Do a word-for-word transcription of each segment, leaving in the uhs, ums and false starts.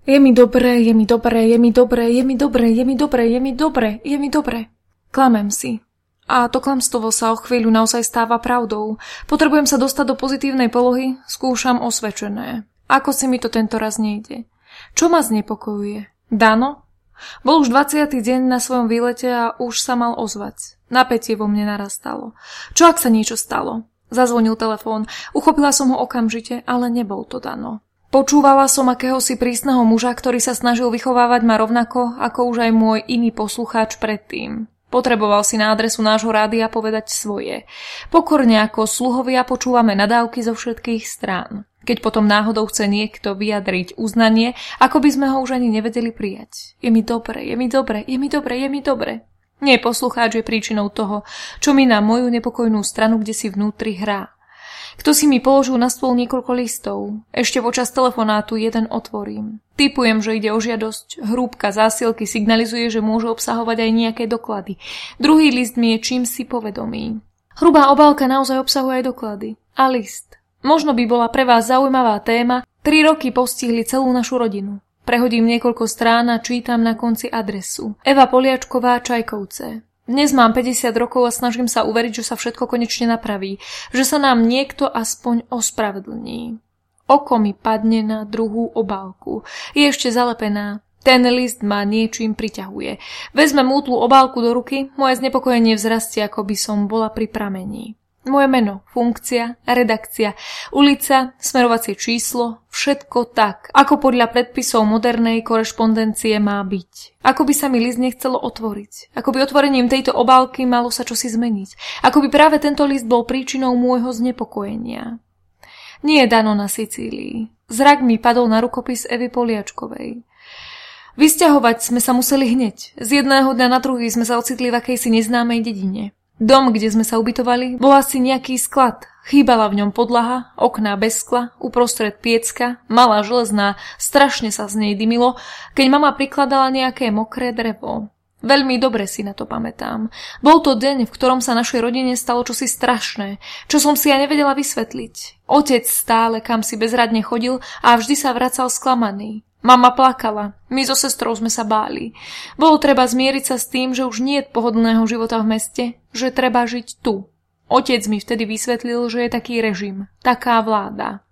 Je mi dobre, je mi dobre, je mi dobre, je mi dobre, je mi dobre, je mi dobre, je mi dobre. Klamem si. A to klamstvo sa o chvíľu naozaj stáva pravdou. Potrebujem sa dostať do pozitívnej polohy, skúšam osvedčené. Ako si mi to tento raz nejde? Čo ma znepokojuje? Dano? Bol už dvadsiaty deň na svojom výlete a už sa mal ozvať. Napätie vo mne narastalo. Čo ak sa niečo stalo? Zazvonil telefón. Uchopila som ho okamžite, ale nebol to Dano. Počúvala som akéhosi prísneho muža, ktorý sa snažil vychovávať ma rovnako, ako už aj môj iný poslucháč predtým. Potreboval si na adresu nášho rádia povedať svoje. Pokorne ako sluhovia počúvame nadávky zo všetkých strán. Keď potom náhodou chce niekto vyjadriť uznanie, ako by sme ho už ani nevedeli prijať. Je mi dobre, je mi dobre, je mi dobre, je mi dobre. Nie, poslucháč je príčinou toho, čo mi na moju nepokojnú stranu, kde si vnútri hrá. Kto si mi položil na stôl niekoľko listov. Ešte počas telefonátu jeden otvorím. Tipujem, že ide o žiadosť. Hrúbka zásielky signalizuje, že môžu obsahovať aj nejaké doklady. Druhý list mi je čímsi povedomý. Hrubá obálka naozaj obsahuje aj doklady. A list. Možno by bola pre vás zaujímavá téma. Tri roky postihli celú našu rodinu. Prehodím niekoľko strán a čítam na konci adresu. Eva Poliačková, Čajkovce. Dnes mám päťdesiat rokov a snažím sa uveriť, že sa všetko konečne napraví, že sa nám niekto aspoň ospravedlní. Oko mi padne na druhú obálku. Je ešte zalepená. Ten list ma niečím priťahuje. Vezmem útlu obálku do ruky, moje znepokojenie vzrastie, ako by som bola pri pramení. Moje meno, funkcia, redakcia, ulica, smerovacie číslo, všetko tak, ako podľa predpisov modernej korešpondencie má byť. Ako by sa mi list nechcelo otvoriť. Ako by otvorením tejto obálky malo sa čosi zmeniť. Ako by práve tento list bol príčinou môjho znepokojenia. Nie je Dano na Sicílii. Zrak mi padol na rukopis Evy Poliačkovej. Vysťahovať sme sa museli hneď. Z jedného dňa na druhý sme sa ocitli v akejsi neznámej dedine. Dom, kde sme sa ubytovali, bol asi nejaký sklad. Chýbala v ňom podlaha, okná bez skla, uprostred piecka, malá železná, strašne sa z nej dymilo, keď mama prikladala nejaké mokré drevo. Veľmi dobre si na to pamätám. Bol to deň, v ktorom sa našej rodine stalo čosi strašné, čo som si ja nevedela vysvetliť. Otec stále kam si bezradne chodil a vždy sa vracal sklamaný. Mama plakala, my so sestrou sme sa báli. Bolo treba zmieriť sa s tým, že už nie je pohodlného života v meste, že treba žiť tu. Otec mi vtedy vysvetlil, že je taký režim, taká vláda.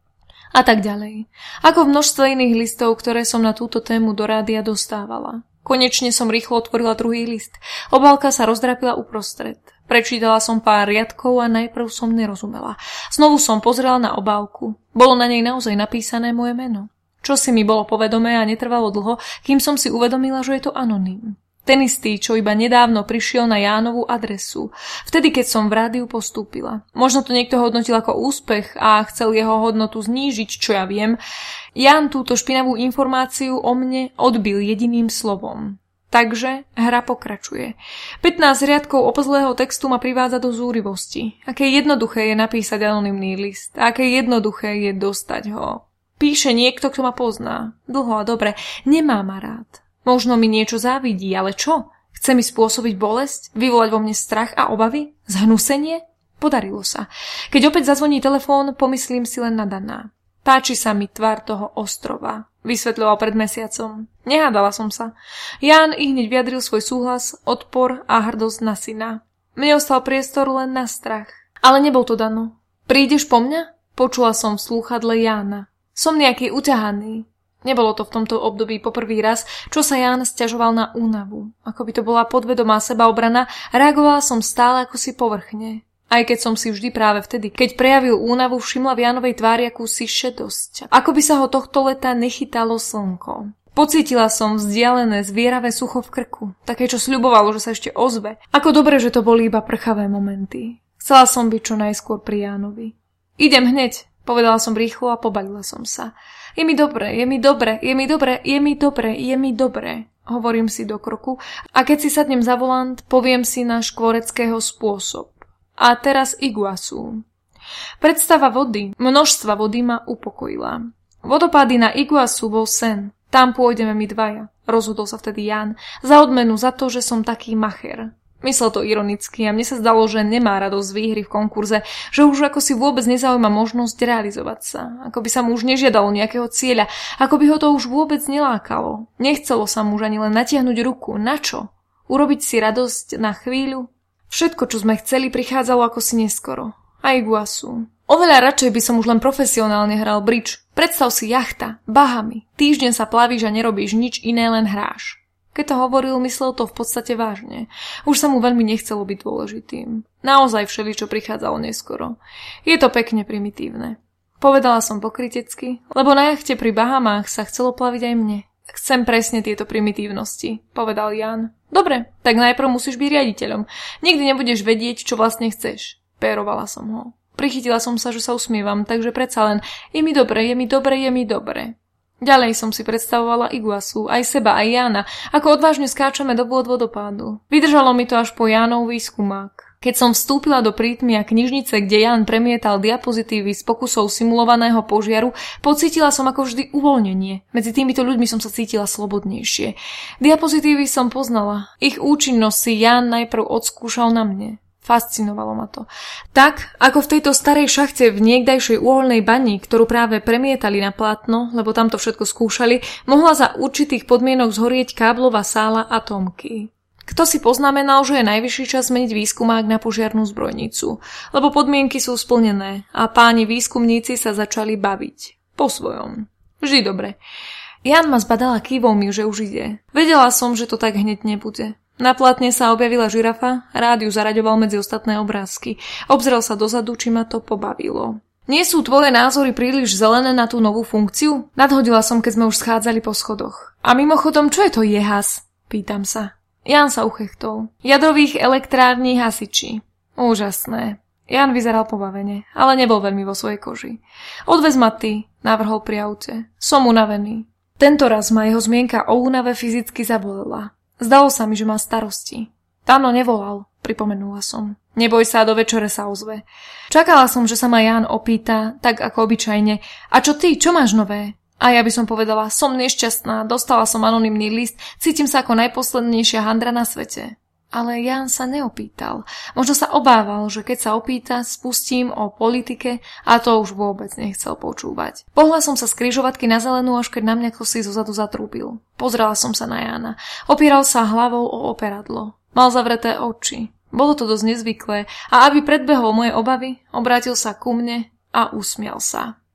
A tak ďalej. Ako v množstve iných listov, ktoré som na túto tému do rádia dostávala. Konečne som rýchlo otvorila druhý list. Obálka sa rozdrapila uprostred. Prečítala som pár riadkov a najprv som nerozumela. Znovu som pozrela na obálku. Bolo na nej naozaj napísané moje meno. Čo si mi bolo povedomé a netrvalo dlho, kým som si uvedomila, že je to anonym. Ten istý, čo iba nedávno prišiel na Jánovú adresu. Vtedy, keď som v rádiu postúpila. Možno to niekto hodnotil ako úspech a chcel jeho hodnotu znížiť, čo ja viem. Ján túto špinavú informáciu o mne odbil jediným slovom. Takže hra pokračuje. pätnásť riadkov opzlého textu ma privádza do zúrivosti. Aké jednoduché je napísať anonymný list. Aké jednoduché je dostať ho. Píše niekto, kto ma pozná. Dlho a dobre. Nemá ma rád. Možno mi niečo závidí, ale čo? Chce mi spôsobiť bolesť? Vyvolať vo mne strach a obavy? Zhnusenie? Podarilo sa. Keď opäť zazvoní telefón, pomyslím si len na Dana. Páči sa mi tvár toho ostrova. Vysvetľoval pred mesiacom. Nehádala som sa. Ján i hneď vyjadril svoj súhlas, odpor a hrdosť na syna. Mne ostal priestor len na strach. Ale nebol to Dano. Prídeš po mňa? Počula som v slúchadle Jána. Som nejaký uťahaný. Nebolo to v tomto období poprvý raz, čo sa Ján sťažoval na únavu. Ako by to bola podvedomá sebaobrana, reagovala som stále ako si povrchne. Aj keď som si vždy práve vtedy, keď prejavil únavu, všimla v Jánovej tvári akúsi šedosť. Ako by sa ho tohto leta nechytalo slnko. Pocítila som vzdialené zvieravé sucho v krku. Také, čo sľubovalo, že sa ešte ozve. Ako dobre, že to boli iba prchavé momenty. Chcela som byť čo najskôr pri Jánovi. Idem hneď. Povedala som rýchlo a pobalila som sa. Je mi dobre, je mi dobre, je mi dobre, je mi dobre, je mi dobre. Hovorím si do kroku a keď si sadnem za volant, poviem si na škvoreckého spôsob. A teraz Iguasu. Predstava vody, množstva vody ma upokojila. Vodopády na Iguasu bol sen. Tam pôjdeme my dvaja, rozhodol sa vtedy Ján, za odmenu za to, že som taký macher. Myslel to ironicky a mne sa zdalo, že nemá radosť z výhry v konkurze, že už ako si vôbec nezaujíma možnosť realizovať sa, ako by sa mu už nežiadalo nejakého cieľa, ako by ho to už vôbec nelákalo. Nechcelo sa mu už ani len natiahnuť ruku. Na čo? Urobiť si radosť na chvíľu? Všetko, čo sme chceli, prichádzalo ako si neskoro. A iguasu. Oveľa radšej by som už len profesionálne hral bridge. Predstav si jachta, Bahamy. Týždeň sa plavíš a nerobíš nič iné, len hráš. Keď to hovoril, myslel to v podstate vážne. Už sa mu veľmi nechcelo byť dôležitým. Naozaj všeličo prichádzalo neskoro. Je to pekne primitívne. Povedala som pokrytecky, lebo na jachte pri Bahamách sa chcelo plaviť aj mne. Chcem presne tieto primitívnosti, povedal Jan. Dobre, tak najprv musíš byť riaditeľom. Nikdy nebudeš vedieť, čo vlastne chceš. Pérovala som ho. Prichytila som sa, že sa usmievam, takže predsa len je mi dobre, je mi dobre, je mi dobre. Ďalej som si predstavovala Iguasu, aj seba, aj Jána, ako odvážne skáčame do vôd vodopádu. Vydržalo mi to až po Jánov výskumák. Keď som vstúpila do prítmia knižnice, kde Ján premietal diapozitívy z pokusov simulovaného požiaru, pocítila som ako vždy uvoľnenie. Medzi týmito ľuďmi som sa cítila slobodnejšie. Diapozitívy som poznala. Ich účinnosť si Ján najprv odskúšal na mne. Fascinovalo ma to. Tak, ako v tejto starej šachte v niekdajšej uholnej bani, ktorú práve premietali na plátno, lebo tamto všetko skúšali, mohla za určitých podmienok zhorieť káblová sála atómky. Kto si poznamenal, že je najvyšší čas zmeniť výskumák na požiarnú zbrojnicu, lebo podmienky sú splnené a páni výskumníci sa začali baviť. Po svojom. Vždy dobre. Jan ma zbadala kývou, že už ide. Vedela som, že to tak hneď nebude. Na plátne sa objavila žirafa, rád ju zaraďoval medzi ostatné obrázky. Obzrel sa dozadu, či ma to pobavilo. Nie sú tvoje názory príliš zelené na tú novú funkciu? Nadhodila som, keď sme už schádzali po schodoch. A mimochodom, čo je to jehas? Pýtam sa. Jan sa uchechtol. Jadrových elektrární hasiči. Úžasné. Jan vyzeral pobavene, ale nebol veľmi vo svojej koži. Odvez ma ty, navrhol pri aute. Som unavený. Tento raz ma jeho zmienka o únave fyzicky zabolela. Zdalo sa mi, že má starosti. Táno nevolal, pripomenula som. Neboj sa, do večere sa ozve. Čakala som, že sa ma Ján opýta, tak ako obyčajne. A čo ty, čo máš nové? A ja by som povedala, som nešťastná, dostala som anonymný list, cítim sa ako najposlednejšia handra na svete. Ale Ján sa neopýtal. Možno sa obával, že keď sa opýta, spustím o politike a to už vôbec nechcel počúvať. Pohla som sa z križovatky na zelenú, až keď na mňa kosí zozadu zatrúbil. Pozrela som sa na Jána. Opieral sa hlavou o operadlo. Mal zavreté oči. Bolo to dosť nezvyklé a aby predbehol moje obavy, obrátil sa ku mne a usmial sa.